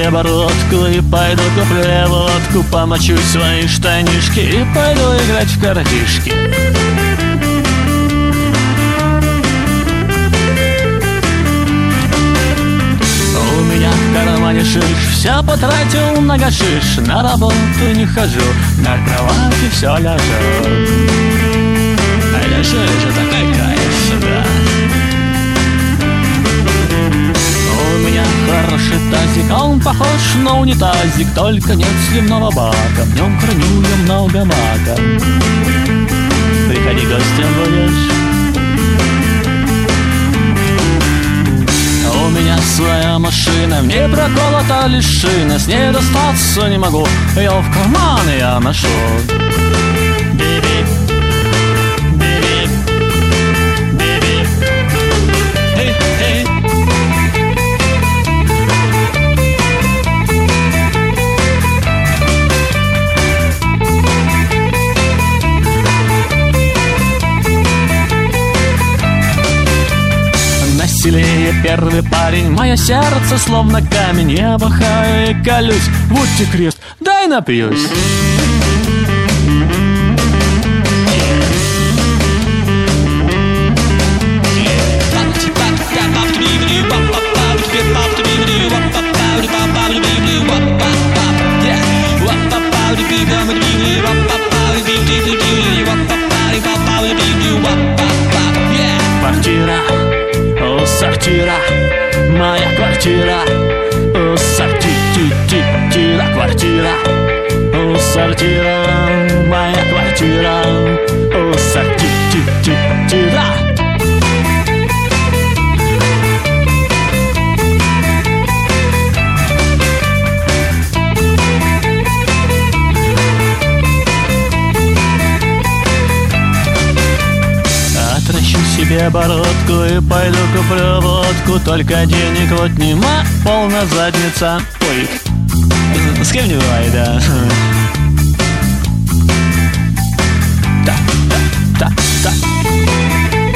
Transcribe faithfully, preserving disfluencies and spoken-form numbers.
себе бородку и пойду куплю водку, помочу свои штанишки и пойду играть в картишки. У меня в кармане шиш, все потратил на гашиш, на работу не хожу, на кровати все ляжу. А ляжу же такой кайф, да. У меня хороший тазик, он похож на унитазик, только нет сливного бака, в нем храню я много мака. Приходи гостем будешь. У меня своя машина, мне проколота лишь шина, с ней достаться не могу, ее в карман я ношу. Биби, биби, биби, эй, эй. Веселее первый парень, мое сердце словно камень, я бахаю и колюсь, вот тебе крест, дай напьюсь. Квартира, о, сортира, моя квартира, о, сортира, квартира, о, сортира, моя квартира, о, сортира. Отращу себе бородку и пойду куплю водку, только денег вот нема, полна задница. Ой, с кем не бывает, да. Так, так, так, так.